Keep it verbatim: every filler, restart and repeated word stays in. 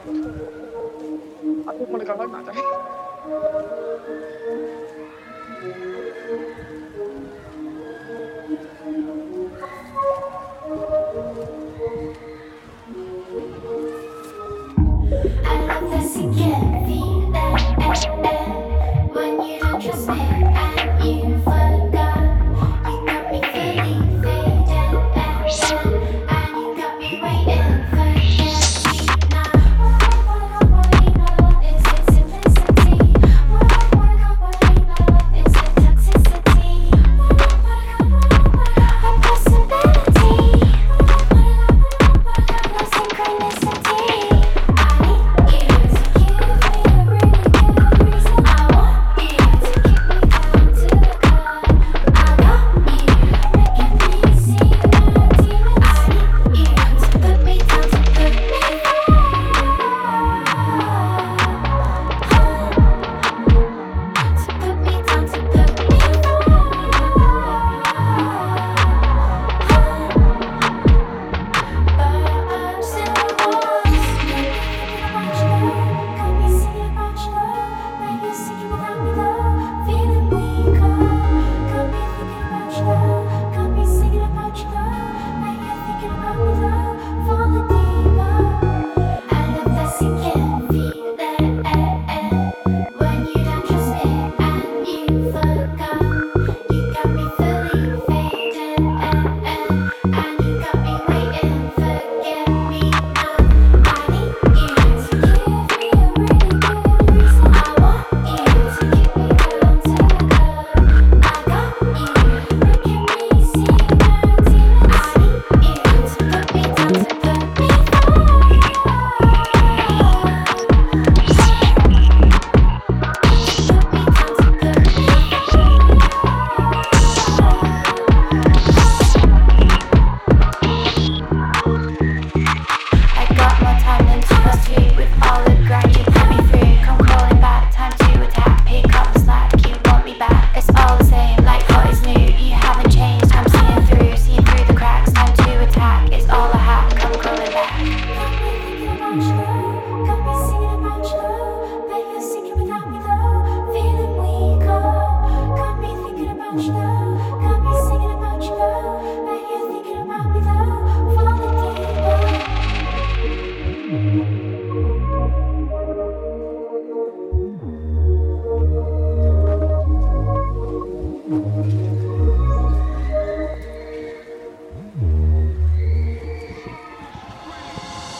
Aku mulai kapan 맞아. I love this again, feel that when you don't trust me and you forgot, you got me feeling faded, and you got me waiting for you now. What I wanna know is its simplicity. What I wanna know is its toxicity. A possibility. No synchronicity. It's all a hack, I'm calling back.